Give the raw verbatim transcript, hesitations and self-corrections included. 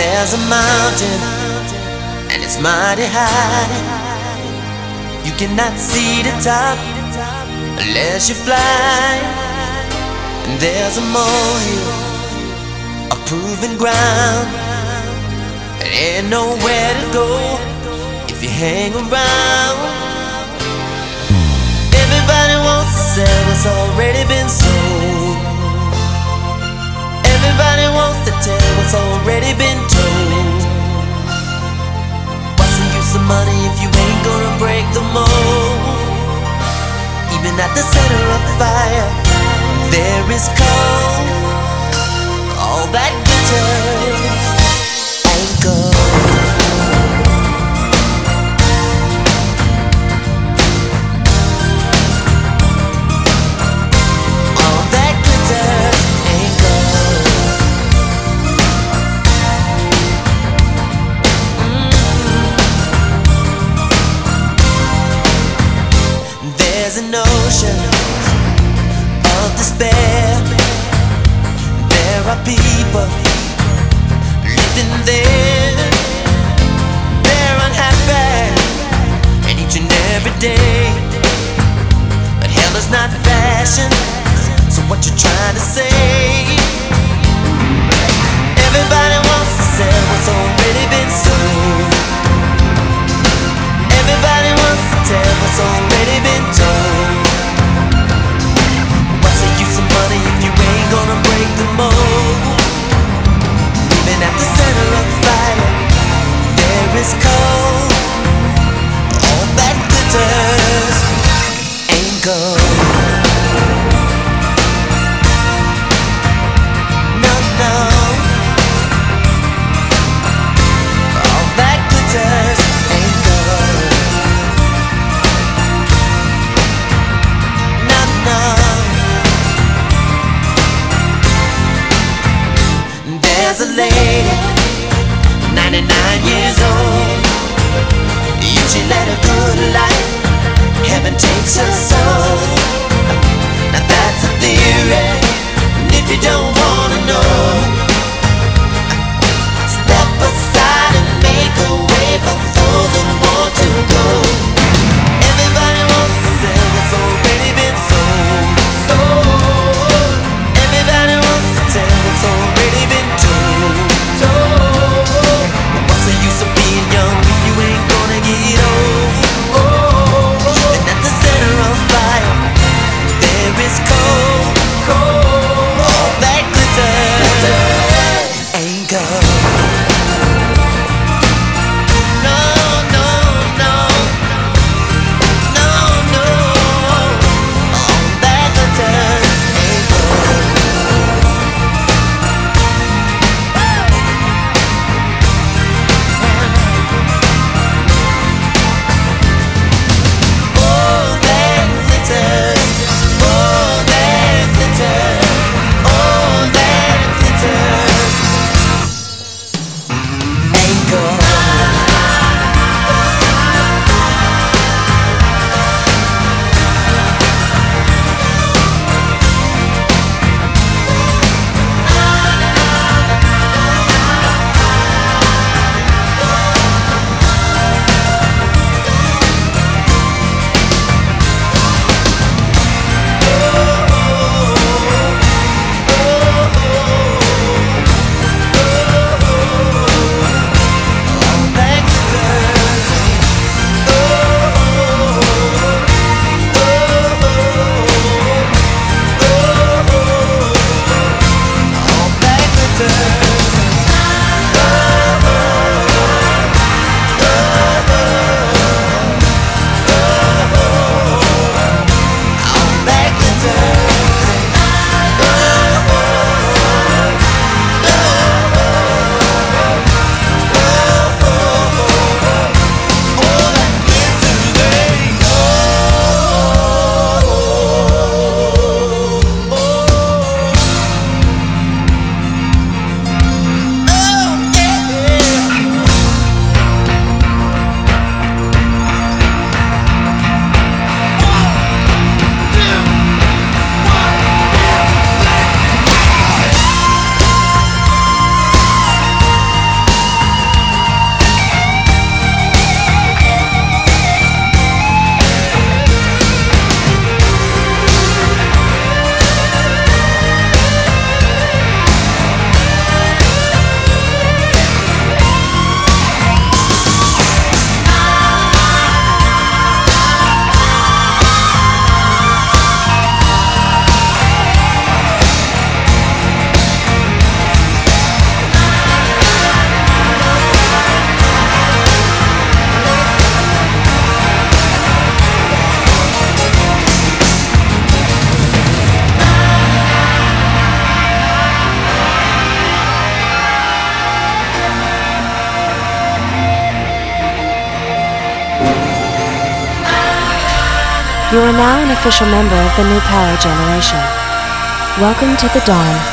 There's a mountain, and it's mighty high. You cannot see the top unless you fly. And there's a molehill, a proven ground. There ain't nowhere to go if you hang around. Everybody wants to sell what's already been sold. Everybody wants to tell what's already been told. What's the use of money if you ain't gonna break the mold? Even at the center of the fire, there is cold. All that glitters ain't gold. There's an ocean of despair. There are people living there. They're unhappy, and each and every day. But hell is not fashion, so what you trying to say? Everybody wants to sell what's already been sold. Everybody wants to tell what's already been told. What's the use of money if you ain't gonna break the mold? Even at the center of the fire, there is cold. All that glitters ain't gold. No, no. All that You are now an official member of the New Power Generation. Welcome to the dawn.